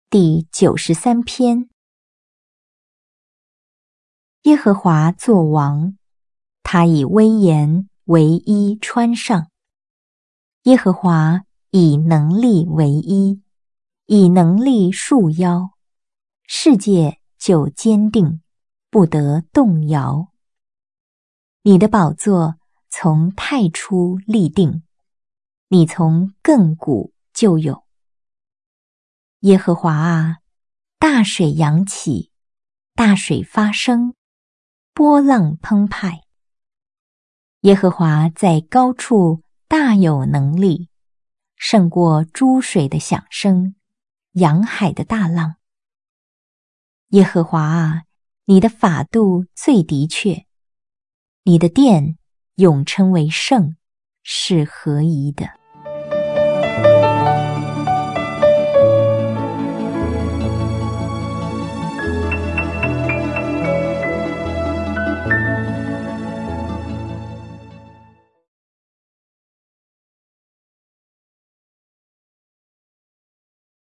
第93篇。耶和华作王，他以威严为衣穿上。耶和华以能力为衣，以能力束腰，世界就坚定，不得动摇。你的宝座从太初立定，你从亘古就有。耶和华啊，大水扬起，大水发生，波浪澎湃。耶和华在高处大有能力，胜过诸水的响声，洋海的大浪。耶和华啊，你的法度最的确，你的殿永称为圣，是合宜的。